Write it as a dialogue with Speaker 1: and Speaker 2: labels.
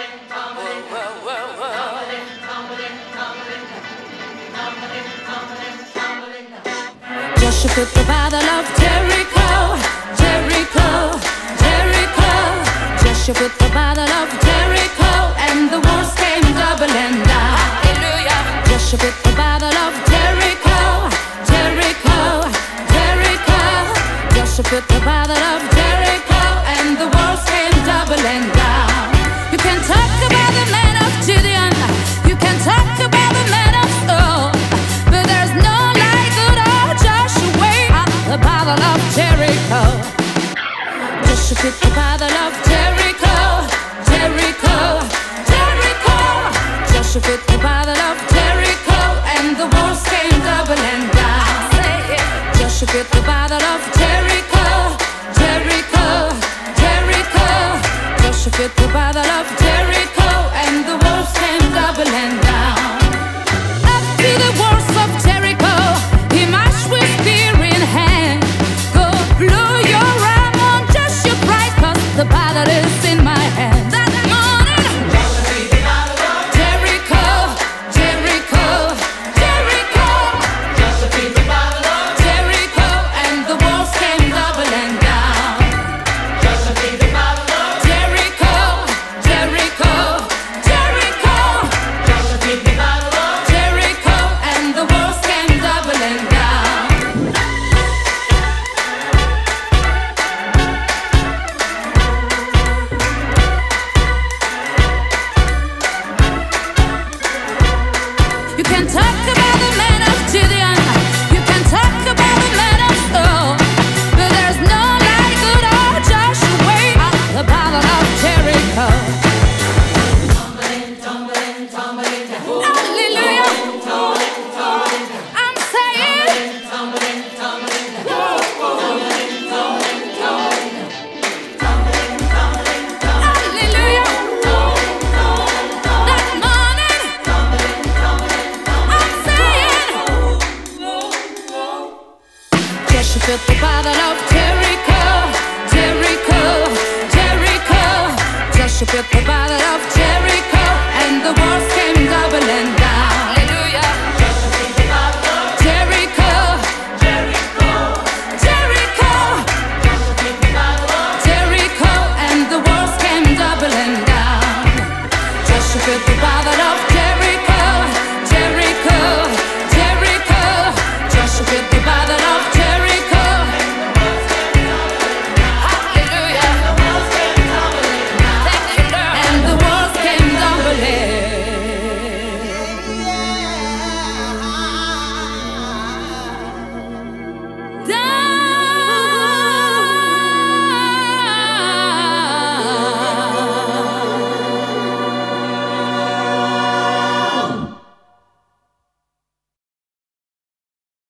Speaker 1: Joshua took the battle of Jericho, Jericho, Jericho. Joshua took the battle of Jericho, and the walls came tumbling down. Hallelujah. Joshua took the battle of Jericho, Jericho, Jericho. Joshua took the battle of Jericho, and the walls came tumbling down. You can talk about the man of Gideon, you can talk about the man of Saul, but there's no like good old Joshua at the battle of Jericho. Joshua took the battle of Jericho, Jericho, Jericho. Joshua took the battle of Jericho, and the walls came tumbling down. Joshua took the battle of Jericho, Jericho, Jericho. Joshua took the battle of Jericho, and the walls came tumbling down.